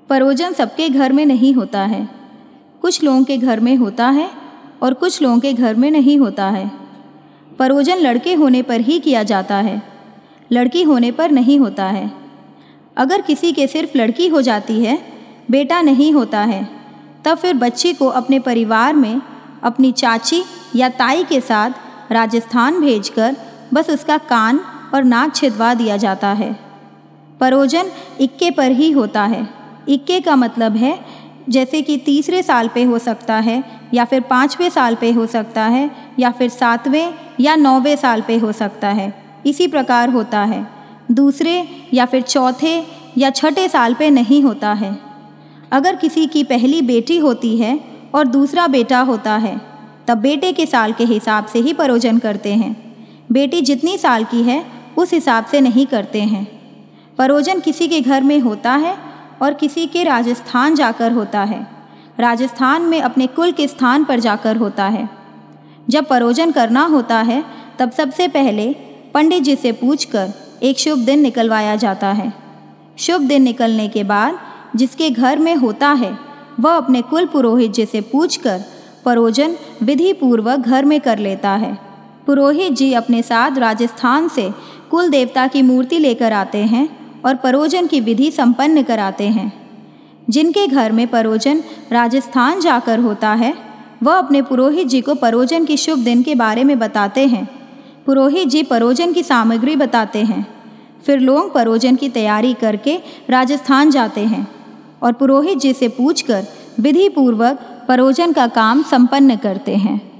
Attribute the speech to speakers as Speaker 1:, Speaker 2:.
Speaker 1: परोजन सबके घर में नहीं होता है। कुछ लोगों के घर में होता है और कुछ लोगों के घर में नहीं होता है। परोजन लड़के होने पर ही किया जाता है, लड़की होने पर नहीं होता है। अगर किसी के सिर्फ लड़की हो जाती है, बेटा नहीं होता है, तब फिर बच्ची को अपने परिवार में अपनी चाची या ताई के साथ राजस्थान भेजकर बस उसका कान और नाक छिदवा दिया जाता है। परोजन इक्के पर ही होता है। इक्के का मतलब है जैसे कि तीसरे साल पे हो सकता है, या फिर 5वें साल पे हो सकता है, या फिर 7वें या 9वें साल पे हो सकता है। इसी प्रकार होता है। दूसरे या फिर चौथे या छठे साल पे नहीं होता है। अगर किसी की पहली बेटी होती है और दूसरा बेटा होता है, तब बेटे के साल के हिसाब से ही परोजन करते हैं। बेटी जितनी साल की है उस हिसाब से नहीं करते हैं। परोजन किसी के घर में होता है और किसी के राजस्थान जाकर होता है। राजस्थान में अपने कुल के स्थान पर जाकर होता है। जब परोजन करना होता है तब सबसे पहले पंडित जी से पूछकर एक शुभ दिन निकलवाया जाता है। शुभ दिन निकलने के बाद जिसके घर में होता है वह अपने कुल पुरोहित जी से पूछकर परोजन विधि पूर्वक घर में कर लेता है। पुरोहित जी अपने साथ राजस्थान से कुल देवता की मूर्ति लेकर आते हैं और परोजन की विधि संपन्न कराते हैं। जिनके घर में परोजन राजस्थान जाकर होता है वह अपने पुरोहित जी को परोजन की शुभ दिन के बारे में बताते हैं। पुरोहित जी परोजन की सामग्री बताते हैं। फिर लोग परोजन की तैयारी करके राजस्थान जाते हैं और पुरोहित जी से पूछकर विधि पूर्वक परोजन का काम संपन्न करते हैं।